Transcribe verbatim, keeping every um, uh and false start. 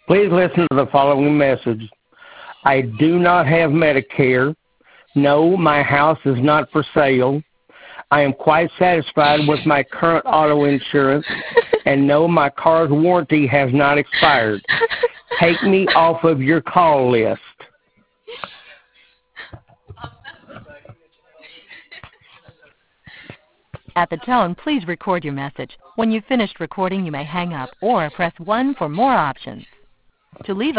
Please listen to the following message. I do not have Medicare. No, my house is not for sale. I am quite satisfied with my current auto insurance. And no, my car's warranty has not expired. Take me off of your call list. At the tone, please record your message. When you've finished recording, you may hang up or press one for more options. To leave a